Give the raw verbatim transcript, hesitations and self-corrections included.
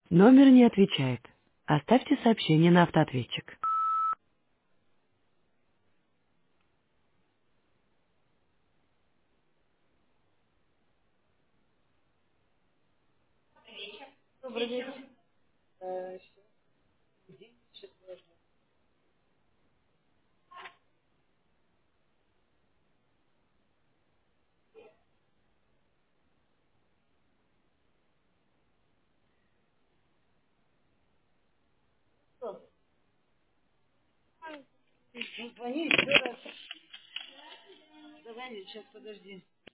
Номер не отвечает. Оставьте сообщение на автоответчик. Добрый вечер. Э, что? Ну, звони еще раз. Звони, сейчас, подожди.